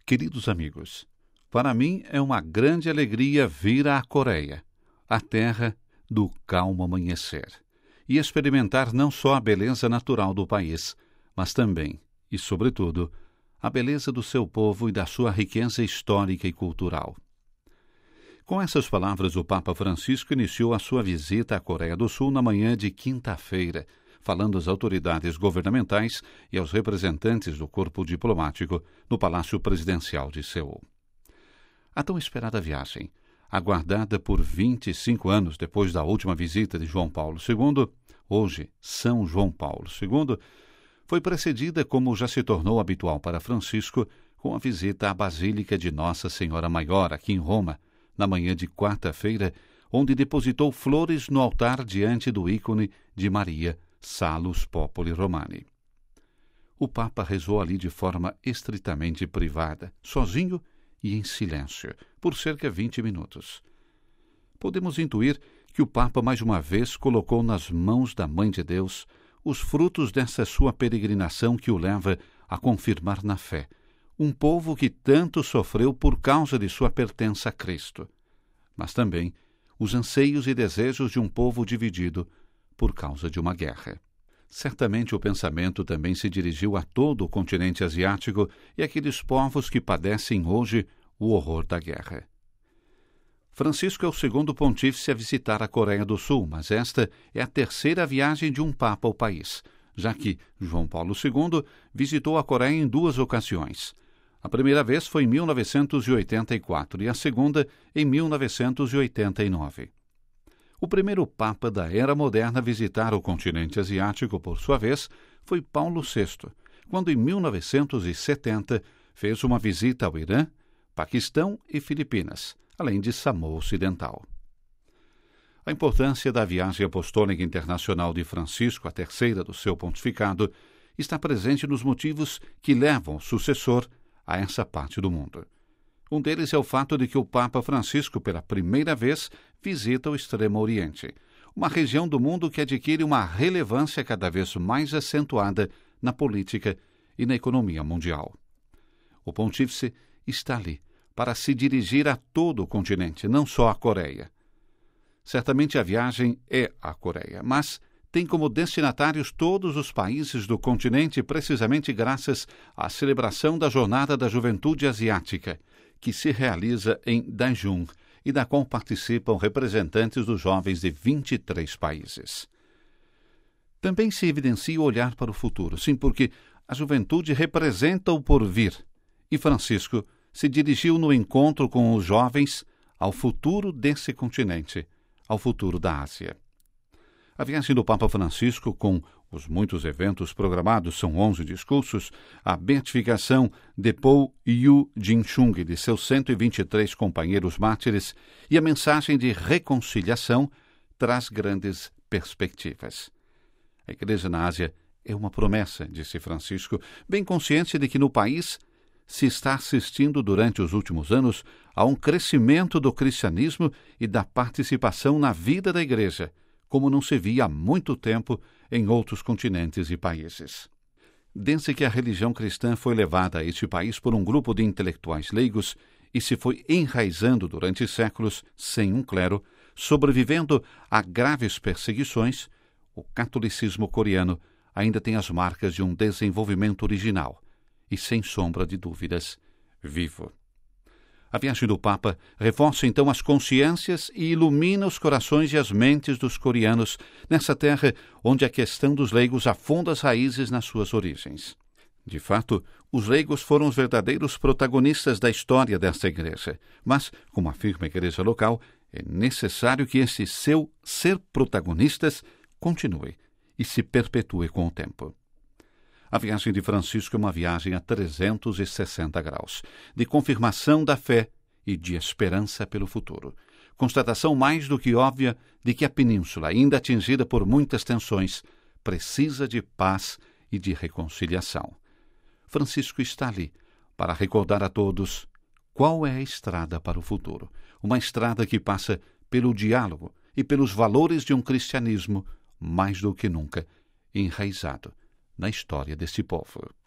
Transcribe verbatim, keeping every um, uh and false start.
Queridos amigos, para mim é uma grande alegria vir à Coreia, a terra do calmo amanhecer, e experimentar não só a beleza natural do país, mas também, e sobretudo, a beleza do seu povo e da sua riqueza histórica e cultural. Com essas palavras, o Papa Francisco iniciou a sua visita à Coreia do Sul na manhã de quinta-feira, falando às autoridades governamentais e aos representantes do corpo diplomático no Palácio Presidencial de Seul. A tão esperada viagem, aguardada por vinte e cinco anos depois da última visita de João Paulo segundo, hoje São João Paulo segundo, foi precedida, como já se tornou habitual para Francisco, com a visita à Basílica de Nossa Senhora Maior, aqui em Roma, na manhã de quarta-feira, onde depositou flores no altar diante do ícone de Maria, Salus Populi Romani. O Papa rezou ali de forma estritamente privada, sozinho e em silêncio, por cerca de vinte minutos. Podemos intuir que o Papa mais uma vez colocou nas mãos da Mãe de Deus os frutos dessa sua peregrinação que o leva a confirmar na fé um povo que tanto sofreu por causa de sua pertença a Cristo, mas também os anseios e desejos de um povo dividido por causa de uma guerra. Certamente o pensamento também se dirigiu a todo o continente asiático e àqueles povos que padecem hoje o horror da guerra. Francisco é o segundo pontífice a visitar a Coreia do Sul, mas esta é a terceira viagem de um papa ao país, já que João Paulo segundo visitou a Coreia em duas ocasiões. A primeira vez foi em mil novecentos e oitenta e quatro e a segunda em mil novecentos e oitenta e nove. O primeiro papa da era moderna a visitar o continente asiático, por sua vez, foi Paulo sexto, quando em mil novecentos e setenta fez uma visita ao Irã, Paquistão e Filipinas, além de Samoa Ocidental. A importância da viagem apostólica internacional de Francisco, a terceira do seu pontificado, está presente nos motivos que levam o sucessor a essa parte do mundo. Um deles é o fato de que o Papa Francisco, pela primeira vez, visita o Extremo Oriente, uma região do mundo que adquire uma relevância cada vez mais acentuada na política e na economia mundial. O pontífice está ali para se dirigir a todo o continente, não só à Coreia. Certamente a viagem é à Coreia, mas tem como destinatários todos os países do continente, precisamente graças à celebração da Jornada da Juventude Asiática, que se realiza em Daejeon e da qual participam representantes dos jovens de vinte e três países. Também se evidencia o olhar para o futuro, sim, porque a juventude representa o porvir, e Francisco se dirigiu no encontro com os jovens ao futuro desse continente, ao futuro da Ásia. A viagem do Papa Francisco, com os muitos eventos programados, são onze discursos, a beatificação de Paul Yu Jin-chung e de seus cento e vinte e três companheiros mártires e a mensagem de reconciliação traz grandes perspectivas. A Igreja na Ásia é uma promessa, disse Francisco, bem consciente de que no país se está assistindo durante os últimos anos a um crescimento do cristianismo e da participação na vida da Igreja, como não se via há muito tempo em outros continentes e países. Desde que a religião cristã foi levada a este país por um grupo de intelectuais leigos e se foi enraizando durante séculos sem um clero, sobrevivendo a graves perseguições, o catolicismo coreano ainda tem as marcas de um desenvolvimento original e, sem sombra de dúvidas, vivo. A viagem do Papa reforça então as consciências e ilumina os corações e as mentes dos coreanos nessa terra onde a questão dos leigos afunda as raízes nas suas origens. De fato, os leigos foram os verdadeiros protagonistas da história desta igreja, mas, como afirma a igreja local, é necessário que esse seu ser protagonistas continue e se perpetue com o tempo. A viagem de Francisco é uma viagem a trezentos e sessenta graus, de confirmação da fé e de esperança pelo futuro. Constatação mais do que óbvia de que a península, ainda atingida por muitas tensões, precisa de paz e de reconciliação. Francisco está ali para recordar a todos qual é a estrada para o futuro. Uma estrada que passa pelo diálogo e pelos valores de um cristianismo mais do que nunca enraizado na história desse povo.